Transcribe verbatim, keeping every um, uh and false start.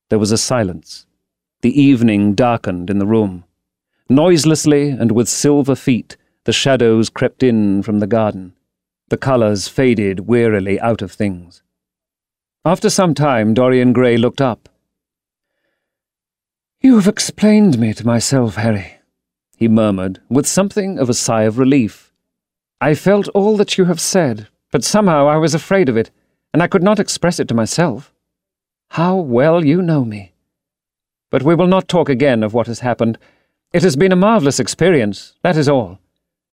There was a silence. The evening darkened in the room. Noiselessly and with silver feet, the shadows crept in from the garden. The colours faded wearily out of things. After some time, Dorian Gray looked up. "You have explained me to myself, Harry," he murmured, with something of a sigh of relief. "I felt all that you have said, but somehow I was afraid of it, and I could not express it to myself. How well you know me! But we will not talk again of what has happened. It has been a marvellous experience, that is all.